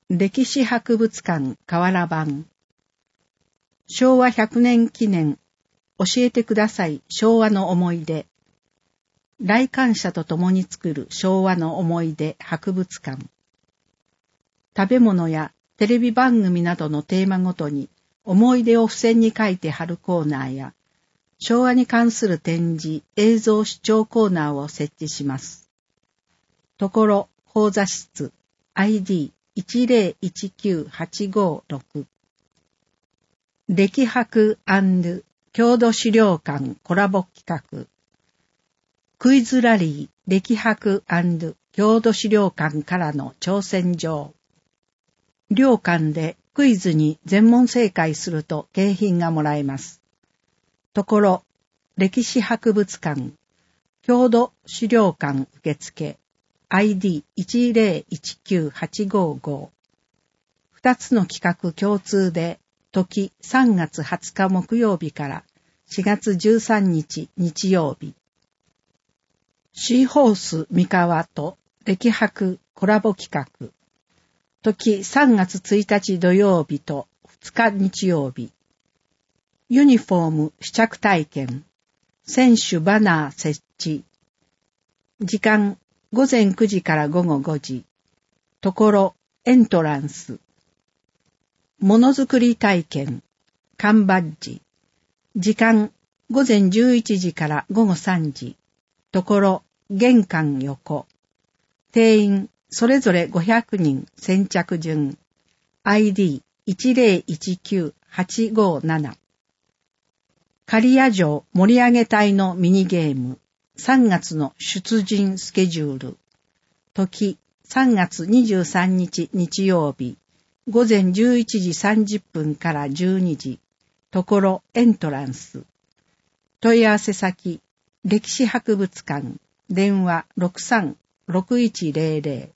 歴史博物館河原版昭和100年記念教えてください昭和の思い出来館者と共に作る昭和の思い出博物館食べ物やテレビ番組などのテーマごとに思い出を付箋に書いて貼るコーナーや昭和に関する展示映像視聴コーナーを設置します。ところ講座室 ID10198556 歴博&郷土資料館コラボ企画クイズラリー歴博&郷土資料館からの挑戦状両館でクイズに全問正解すると景品がもらえます。ところ歴史博物館郷土資料館受付ID10198555 2つの企画共通で時3月20日木曜日から4月13日日曜日シーホース三河と歴博コラボ企画時3月1日土曜日と2日日曜日ユニフォーム試着体験選手バナー設置時間午前9時から午後5時ところエントランスものづくり体験缶バッジ時間午前11時から午後3時ところ玄関横定員それぞれ500人先着順 ID10198557 刈谷城盛り上げ隊のミニゲーム3月の出陣スケジュール時3月23日日曜日午前11時30分から12時ところエントランス問い合わせ先歴史博物館電話 63-6100